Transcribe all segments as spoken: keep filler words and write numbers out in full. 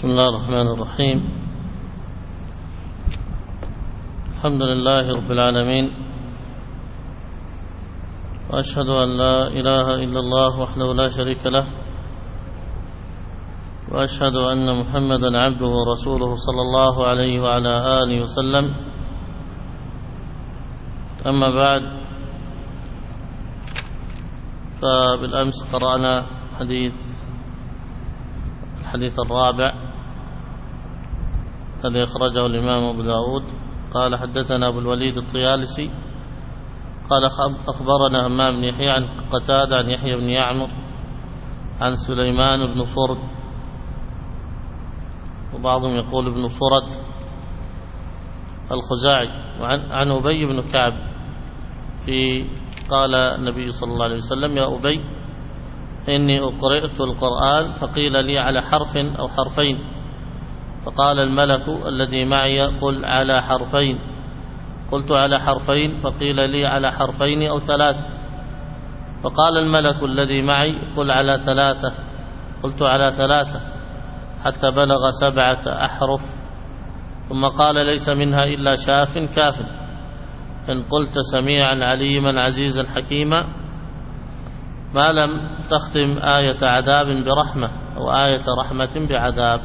بسم الله الرحمن الرحيم. الحمد لله رب العالمين، وأشهد أن لا إله إلا الله وحده لا شريك له، وأشهد أن محمدا عبده ورسوله صلى الله عليه وعلى آله وسلم. أما بعد، فبالأمس قرأنا حديث الحديث الرابع الذي أخرجه الإمام أبو داود. قال: حدثنا أبو الوليد الطيالسي قال: أخبرنا همام بن يحيى عن قتادة عن يحيى بن يعمر عن سليمان بن فرد، وبعضهم يقول ابن فرد الخزاعي، وعن عن أبي بن كعب في قال النبي صلى الله عليه وسلم: يا أبي، إني أقرأت القرآن فقيل لي على حرف أو حرفين، فقال الملك الذي معي: قل على حرفين. قلت: على حرفين؟ فقيل لي على حرفين أو ثلاث. فقال الملك الذي معي: قل على ثلاثة. قلت: على ثلاثة، حتى بلغ سبعة أحرف. ثم قال: ليس منها إلا شاف كاف، إن قلت سميعا عليما عزيزا حكيما، ما لم تختم آية عذاب برحمة أو آية رحمة بعذاب.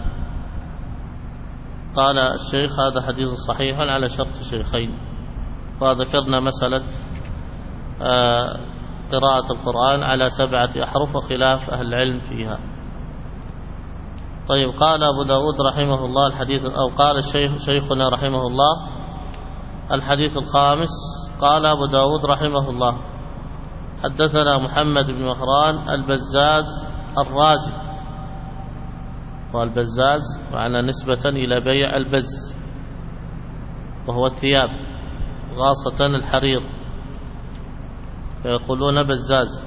قال الشيخ: هذا حديث صحيح على شرط الشيخين. وذكرنا مسألة قراءة القرآن على سبعة أحرف وخلاف أهل العلم فيها. طيب، قال أبو داود رحمه الله الحديث، أو قال الشيخ شيخنا رحمه الله الحديث الخامس. قال أبو داود رحمه الله: حدثنا محمد بن مهران البزاز الرازي. والبزاز معنى نسبة إلى بيع البز، وهو الثياب، غاصة الحرير، فيقولون بزاز.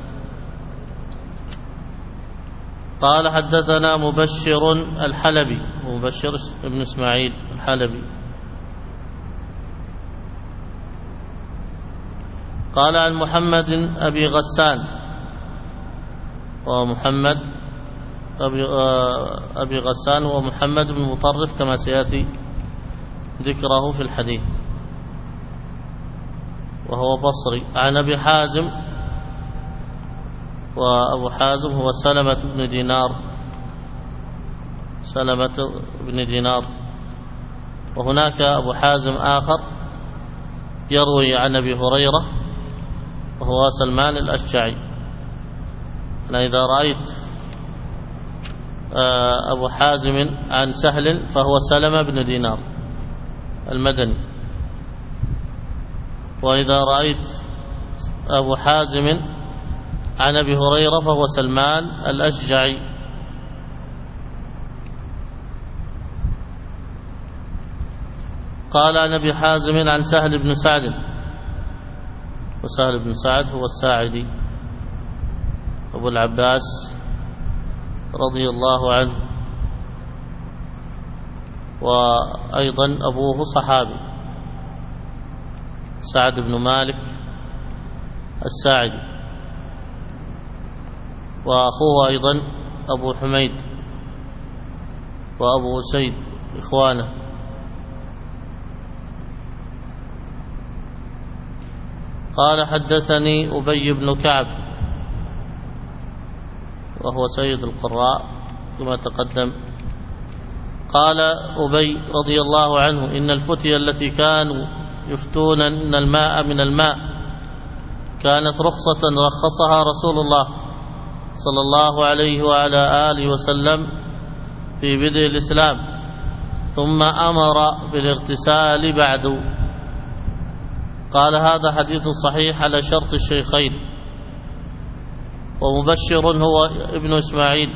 قال: حدثنا مبشر الحلبي، مبشر ابن إسماعيل الحلبي. قال: عن محمد أبي غسان، ومحمد أبي, أبي غسان ومحمد بن مطرف كما سيأتي ذكره في الحديث، وهو بصري. عن أبي حازم، وأبو حازم هو سلمة بن دينار، سلمة بن دينار. وهناك أبو حازم آخر يروي عن أبي هريرة، وهو سلمان الأشجعي. أنا إذا رأيت أبو حازم عن سهل فهو سلمة بن دينار المدني، وإذا رأيت أبو حازم عن أبي هريرة فهو سلمان الأشجعي. قال: عن أبي حازم عن سهل بن سعد، وسهل بن سعد هو الساعدي أبو العباس رضي الله عنه، وأيضا أبوه صحابي سعد بن مالك الساعدي، وأخوه أيضا أبو حميد وأبو أسيد إخوانه. قال: حدثني أبي بن كعب، وهو سيد القراء كما تقدم. قال أبي رضي الله عنه: إن الفتية التي كانوا يفتون إن الماء من الماء كانت رخصة رخصها رسول الله صلى الله عليه وعلى آله وسلم في بدء الإسلام، ثم أمر بالاغتسال بعد. قال: هذا حديث صحيح على شرط الشيخين. ومبشر هو ابن إسماعيل،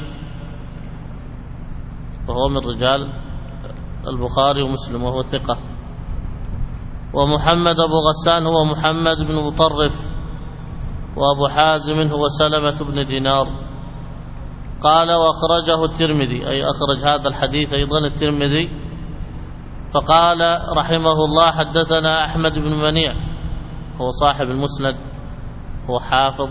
وهو من رجال البخاري ومسلم، وهو ثقة. ومحمد أبو غسان هو محمد بن مطرف، وأبو حازم هو سلمة بن دينار. قال: وأخرجه الترمذي، أي أخرج هذا الحديث أيضا الترمذي. فقال رحمه الله: حدثنا أحمد بن منيع، هو صاحب المسند، هو حافظ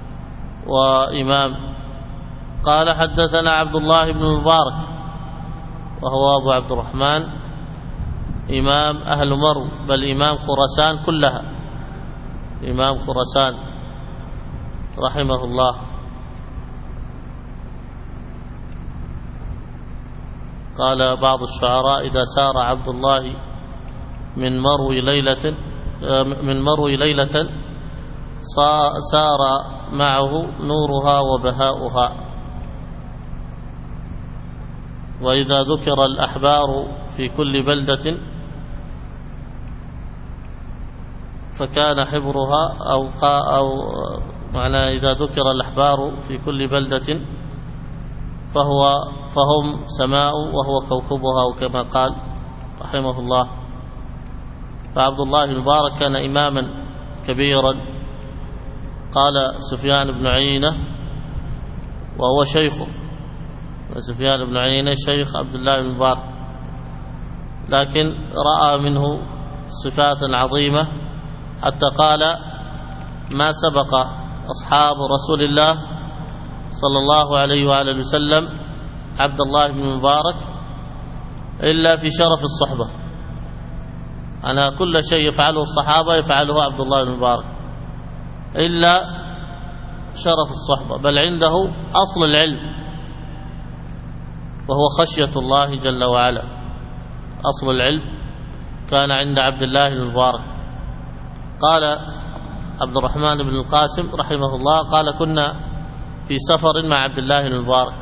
وإمام. قال: حدثنا عبد الله بن المبارك، وهو أبو عبد الرحمن إمام أهل مرو، بل إمام خراسان كلها، إمام خراسان رحمه الله. قال بعض الشعراء: إذا سار عبد الله من مرو ليلة من مرو ليلة سار معه نورها وبهاؤها. وإذا ذكر الأحبار في كل بلدة فكان حبرها أو أو معنى إذا ذكر الأحبار في كل بلدة فهو فهم سماء وهو كوكبها، وكما قال رحمه الله. فعبد الله المبارك كان إماما كبيرا. قال سفيان بن عيينة وهو شيخه، سفيان بن عيينة شيخ عبد الله المبارك، لكن رأى منه صفات عظيمة حتى قال: ما سبق أصحاب رسول الله صلى الله عليه وآله وسلم عبد الله بن المبارك إلا في شرف الصحبة. أنا كل شيء يفعله الصحابة يفعله عبد الله بن المبارك إلا شرف الصحبة، بل عنده أصل العلم وهو خشية الله جل وعلا. أصل العلم كان عند عبد الله بن المبارك. قال عبد الرحمن بن القاسم رحمه الله: قال كنا في سفر مع عبد الله بن المبارك،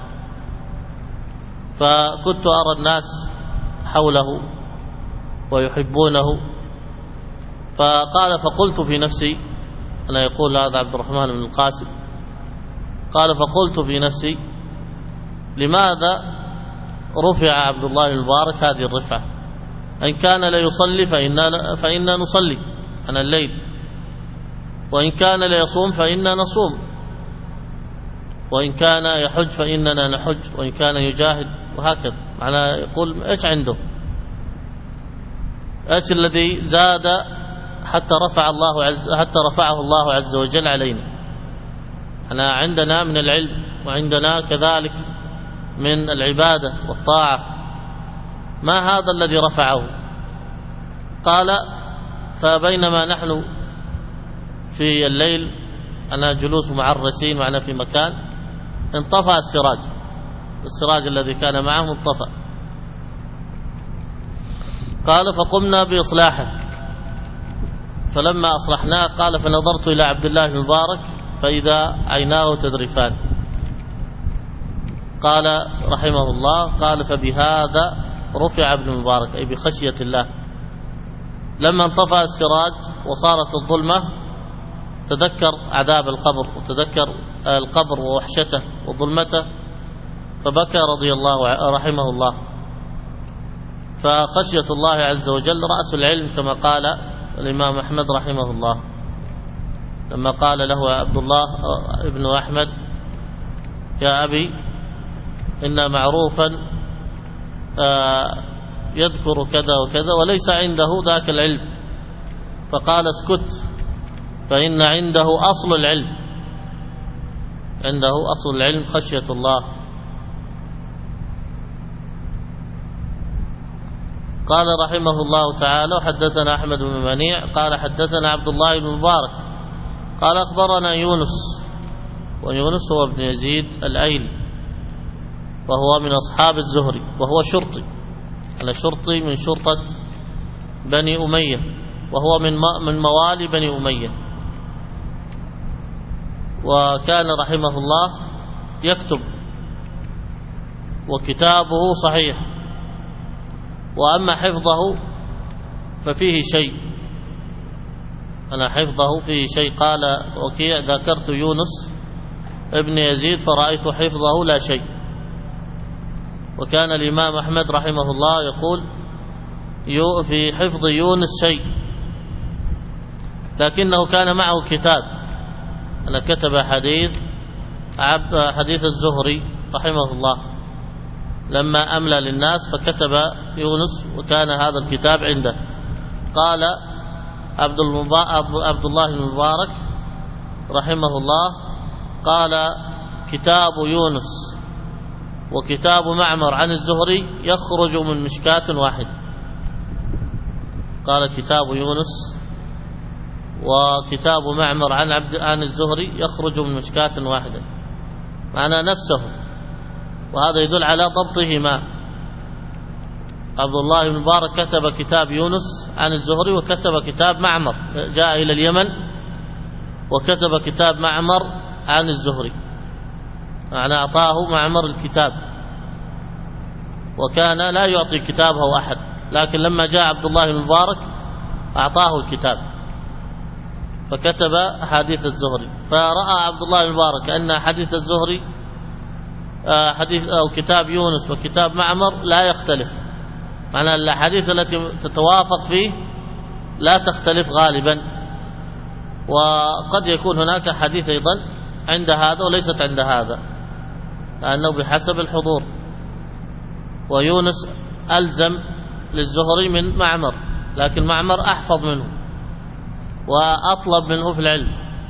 فكنت أرى الناس حوله ويحبونه، فقال: فقلت في نفسي، أنا يقول هذا عبد الرحمن بن القاسم، قال: فقلت في نفسي لماذا رفع عبد الله بن المبارك هذه الرفعة؟ إن كان لا يصلي فإننا, فإننا نصلي أنا الليل، وإن كان لا يصوم فإننا نصوم، وإن كان يحج فإننا نحج، وإن كان يجاهد، وهكذا. معناه يقول إيش عنده، إيش الذي زاد حتى رفع الله عز حتى رفعه الله عز وجل علينا. أنا عندنا من العلم وعندنا كذلك من العبادة والطاعة، ما هذا الذي رفعه؟ قال: فبينما نحن في الليل أنا جلوس مع الرسين معنا في مكان، انطفأ السراج، السراج الذي كان معه انطفأ. قال: فقمنا بإصلاحه، فلما أصلحناه قال: فنظرت إلى عبد الله بن المبارك فإذا عيناه تذرفان. قال رحمه الله: قال: فبهذا رفع ابن المبارك، أي بخشية الله. لما انطفأ السراج وصارت الظلمة تذكر عذاب القبر، وتذكر القبر ووحشته وظلمته، فبكى رضي الله رحمه الله. فخشية الله عز وجل رأس العلم، كما قال الإمام أحمد رحمه الله لما قال له عبد الله ابن أحمد: يا أبي، إن معروفا يذكر كذا وكذا وليس عنده ذاك العلم. فقال: اسكت، فإن عنده أصل العلم، عنده أصل العلم خشية الله. قال رحمه الله تعالى: حدثنا أحمد بن منيع قال حدثنا عبد الله بن مبارك قال أخبرنا يونس، ويونس هو ابن يزيد الأيلي، وهو من أصحاب الزهري، وهو شرطي، أنا شرطي من شرطة بني أمية، وهو من من موالي بني أمية. وكان رحمه الله يكتب، وكتابه صحيح، وأما حفظه ففيه شيء، أنا حفظه فيه شيء. قال وكيع: ذكرت يونس ابن يزيد فرأيت حفظه لا شيء. وكان الإمام أحمد رحمه الله يقول في حفظ يونس شيء، لكنه كان معه كتاب، أنا كتب حديث حديث الزهري رحمه الله لما أملى للناس، فكتب يونس وكان هذا الكتاب عنده. قال عبد, عبد الله بن المبارك رحمه الله: قال: كتاب يونس وكتاب معمر عن الزهري يخرج من مشكاة واحدة. قال كتاب يونس وكتاب معمر عن عبد عن الزهري يخرج من مشكاة واحدة، معنى نفسه، وهذا يدل على ضبطهما. عبد الله بن مبارك كتب كتاب يونس عن الزهري وكتب كتاب معمر، جاء إلى اليمن وكتب كتاب معمر عن الزهري، معنى أعطاه معمر الكتاب، وكان لا يعطي كتابه أحد، لكن لما جاء عبد الله بن مبارك أعطاه الكتاب فكتب حديث الزهري. فرأى عبد الله بن مبارك أن حديث الزهري حديث أو كتاب يونس وكتاب معمر لا يختلف، معنى الأحاديث التي تتوافق فيه لا تختلف غالبا، وقد يكون هناك حديث أيضا عند هذا وليست عند هذا، لأنه بحسب الحضور. ويونس ألزم للزهري من معمر، لكن معمر أحفظ منه وأطلب منه في العلم.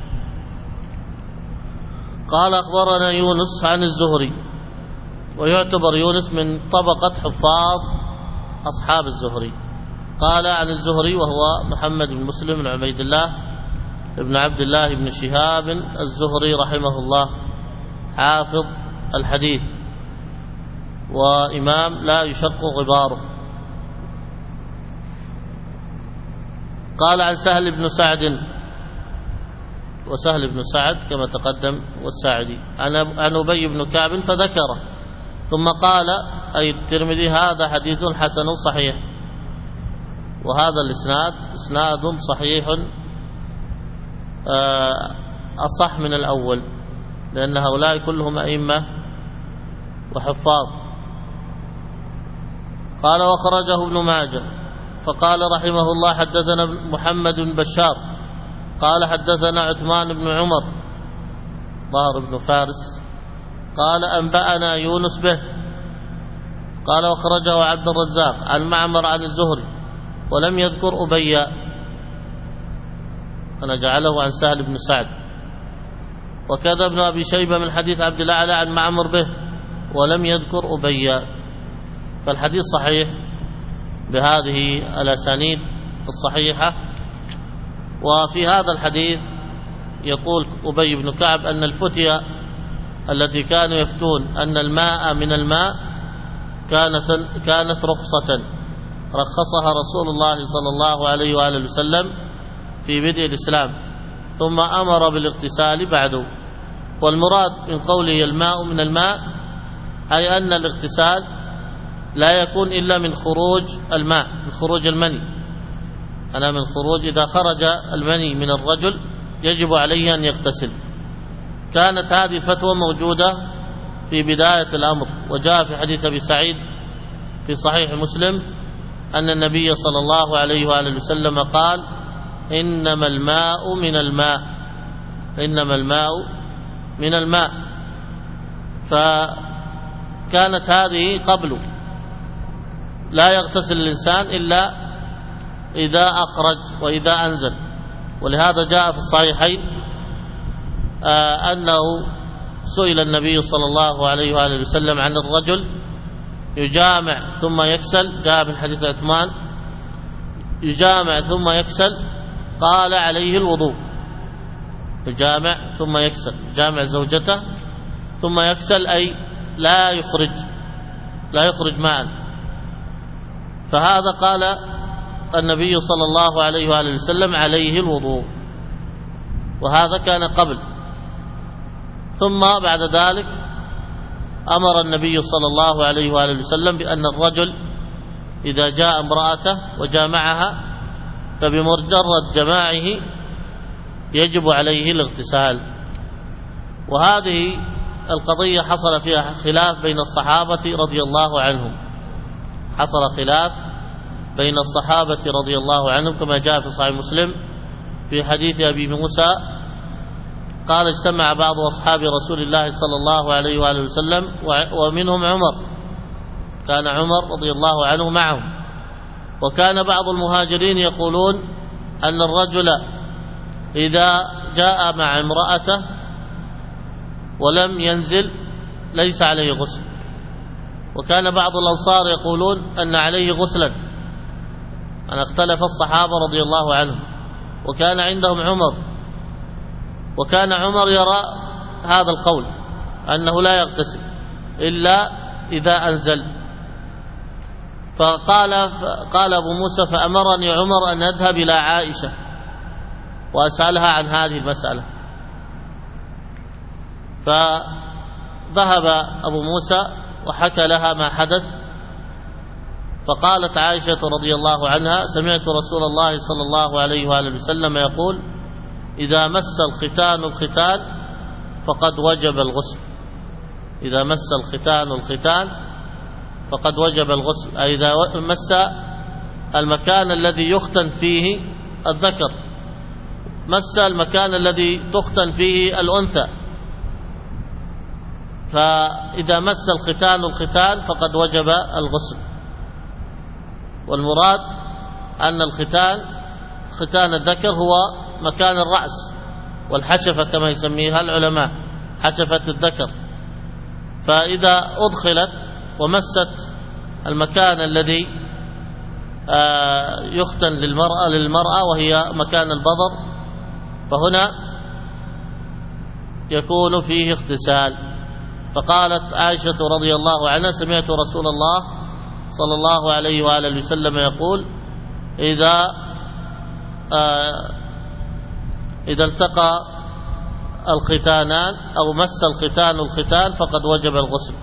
قال أخبرنا يونس عن الزهري، ويعتبر يونس من طبقة حفاظ أصحاب الزهري. قال عن الزهري وهو محمد بن مسلم بن عبيد الله ابن عبد الله بن شهاب الزهري رحمه الله، حافظ الحديث وإمام لا يشق غباره. قال عن سهل بن سعد، وسهل بن سعد كما تقدم والساعدي، عن أبي بن كعب فذكره، ثم قال أي الترمذي هذا حديث حسن صحيح. وهذا الإسناد إسناد صحيح أصح من الأول، لأن هؤلاء كلهم أئمة وحفاظ. قال وخرجه ابن ماجه، فقال رحمه الله حدثنا محمد بن بشار قال حدثنا عثمان بن عمر ظاهر بن فارس قال أنبأنا يونس به. قال وخرجه عبد الرزاق عن معمر عن الزهري ولم يذكر أبي، أنا جعله عن سهل بن سعد. وكذا ابن أبي شيبة من حديث عبد الأعلى عن معمر به ولم يذكر أبي. فالحديث صحيح بهذه الأسانيد الصحيحة. وفي هذا الحديث يقول أبي بن كعب أن الفتية التي كانوا يفتون أن الماء من الماء كانت كانت رخصة رخصها رسول الله صلى الله عليه وآله وسلم في بدء الإسلام، ثم أمر بالاغتسال بعده. والمراد من قوله الماء من الماء أي أن الاغتسال لا يكون إلا من خروج الماء، من خروج المني. أنا من خروج إذا خرج المني من الرجل يجب عليه أن يغتسل. كانت هذه الفتوى موجودة في بداية الأمر، وجاء في حديث أبي سعيد في صحيح مسلم أن النبي صلى الله عليه وآله وسلم قال إنما الماء من الماء، إنما الماء من الماء. فكانت هذه قبل لا يغتسل الإنسان إلا إذا أخرج وإذا أنزل. ولهذا جاء في الصحيحين آه أنه سئل النبي صلى الله عليه وآله وسلم عن الرجل يجامع ثم يكسل، جاء من حديث عثمان يجامع ثم يكسل، قال عليه الوضوء. يجامع ثم يكسل، يجامع زوجته ثم يكسل أي لا يخرج لا يخرج معا. فهذا قال النبي صلى الله عليه وآله وسلم عليه الوضوء، وهذا كان قبل. ثم بعد ذلك أمر النبي صلى الله عليه وآله وسلم بأن الرجل إذا جاء امرأته وجامعها فبمجرد جماعه يجب عليه الاغتسال. وهذه القضية حصل فيها خلاف بين الصحابة رضي الله عنهم، حصل خلاف بين الصحابة رضي الله عنهم كما جاء في صحيح مسلم في حديث أبي موسى قال اجتمع بعض أصحاب رسول الله صلى الله عليه وآله وسلم ومنهم عمر، كان عمر رضي الله عنه معهم. وكان بعض المهاجرين يقولون أن الرجل إذا جاء مع امرأته ولم ينزل ليس عليه غسل، وكان بعض الأنصار يقولون أن عليه غسلا، أن اختلف الصحابة رضي الله عنهم، وكان عندهم عمر، وكان عمر يرى هذا القول أنه لا يغتسل إلا إذا أنزل. فقال قال أبو موسى: فأمرني عمر أن أذهب إلى عائشة وأسألها عن هذه المسألة. فذهب أبو موسى وحكى لها ما حدث، فقالت عائشة رضي الله عنها: سمعت رسول الله صلى الله عليه وآله وسلم يقول: إذا مس الختان الختان فقد وجب الغسل. إذا مس الختان الختان فقد وجب الغسل، أي إذا مس المكان الذي يختن فيه الذكر، مس المكان الذي تختن فيه الأنثى، فإذا مس الختان الختان فقد وجب الغسل. والمراد أن الختان ختان الذكر هو مكان الرأس والحشفة كما يسميها العلماء، حشفة الذكر. فإذا أدخلت ومست المكان الذي يختن للمرأة للمرأة وهي مكان البضر، فهنا يكون فيه اغتسال. فقالت عائشة رضي الله عنها: سمعت رسول الله صلى الله عليه وآله وسلم يقول: إذا إذا التقى الختانان أو مس الختان الختان فقد وجب الغسل.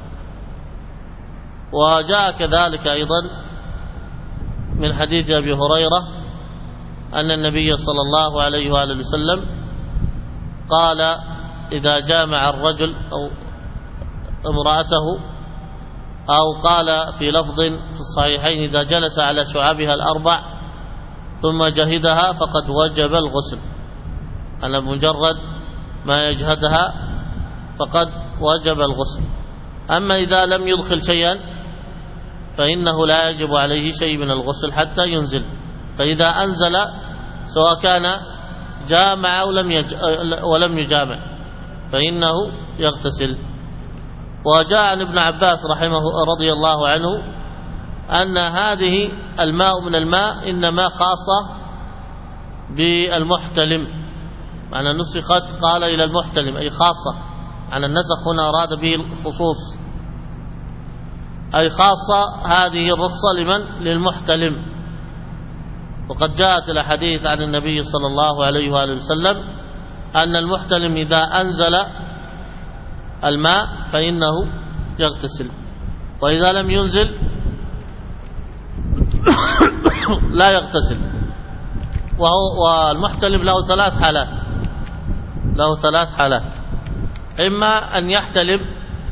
وجاء كذلك أيضا من حديث أبي هريرة أن النبي صلى الله عليه وآله وسلم قال: إذا جامع الرجل أو امرأته، أو قال في لفظ في الصحيحين: إذا جلس على شعابها الأربع ثم جهدها فقد وجب الغسل، على مجرد ما يجهدها فقد وجب الغسل. أما إذا لم يدخل شيئا فإنه لا يجب عليه شيء من الغسل حتى ينزل. فإذا أنزل سواء كان جامع أو لم يج... ولم يجامع فإنه يغتسل. وجاء عن ابن عباس رحمه رضي الله عنه أن هذه الماء من الماء إنما خاصة بالمحتلم، معنى نسخت قال إلى المحتلم أي خاصة، عن النسخ هنا أراد به الخصوص، أي خاصة هذه الرخصة لمن؟ للمحتلم. وقد جاءت الأحاديث عن النبي صلى الله عليه وآله وسلم أن المحتلم إذا أنزل الماء فإنه يغتسل، وإذا لم ينزل لا يغتسل. وهو والمحتلم له ثلاث حالات له ثلاث حالات إما أن يحتلم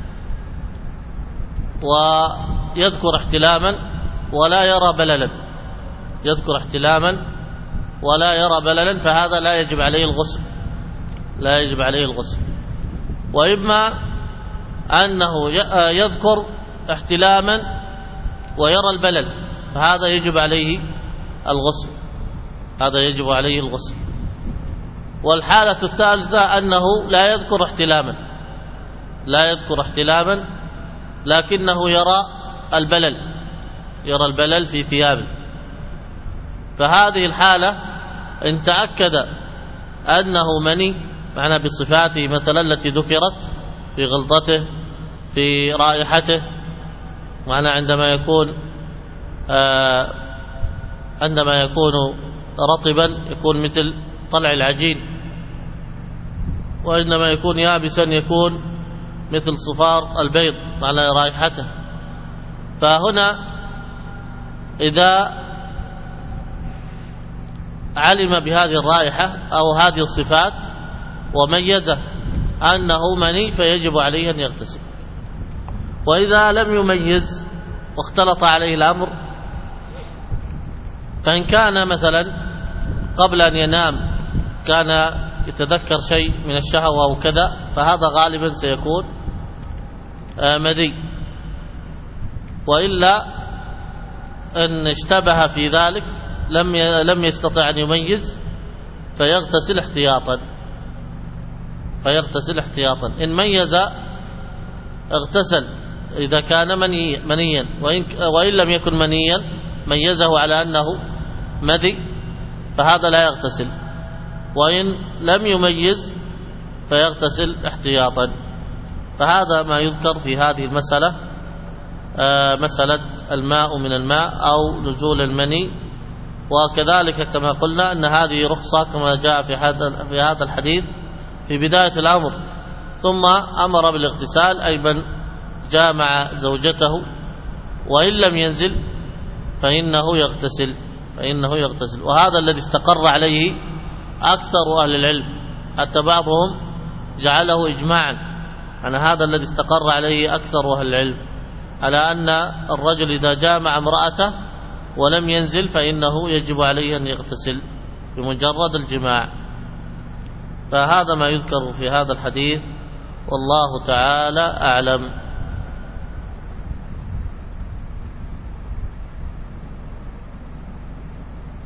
ويذكر احتلاما ولا يرى بللا، يذكر احتلاما ولا يرى بللا، فهذا لا يجب عليه الغسل لا يجب عليه الغسل. وإما أنه يذكر احتلاما ويرى البلل، فهذا يجب عليه الغسل هذا يجب عليه الغسل. والحالة الثالثة أنه لا يذكر احتلاما لا يذكر احتلاما لكنه يرى البلل يرى البلل في ثيابه، فهذه الحالة إن تأكد أنه مني، معنى بصفاته مثلا التي ذكرت في غلظته في رائحته، معنى عندما يكون آه عندما يكون رطبا يكون مثل طلع العجين، وعندما يكون يابسا يكون مثل صفار البيض على رائحته. فهنا إذا علم بهذه الرائحة أو هذه الصفات وميز أنه مني فيجب عليه أن يغتسل. وإذا لم يميز واختلط عليه الأمر، فإن كان مثلا قبل أن ينام كان يتذكر شيء من الشهوة أو كذا، فهذا غالبا سيكون مذي. وإلا إن اشتبه في ذلك لم لم يستطع أن يميز فيغتسل احتياطا فيغتسل احتياطا إن ميز اغتسل إذا كان مني منيا، وإن, وإن لم يكن منيا ميزه على أنه مذي فهذا لا يغتسل، وإن لم يميز فيغتسل احتياطا. فهذا ما يذكر في هذه المسألة، مسألة الماء من الماء أو نزول المني. وكذلك كما قلنا أن هذه رخصة كما جاء في في هذا الحديث في بداية الأمر، ثم أمر بالاغتسال أي من جامع زوجته وإن لم ينزل فإنه يغتسل فإنه يغتسل وهذا الذي استقر عليه أكثر أهل العلم، حتى بعضهم جعله إجماعا. أنا هذا الذي استقر عليه أكثر أهل العلم، على أن الرجل إذا جامع امرأته ولم ينزل فإنه يجب عليه أن يغتسل بمجرد الجماع. فهذا ما يذكر في هذا الحديث، والله تعالى أعلم.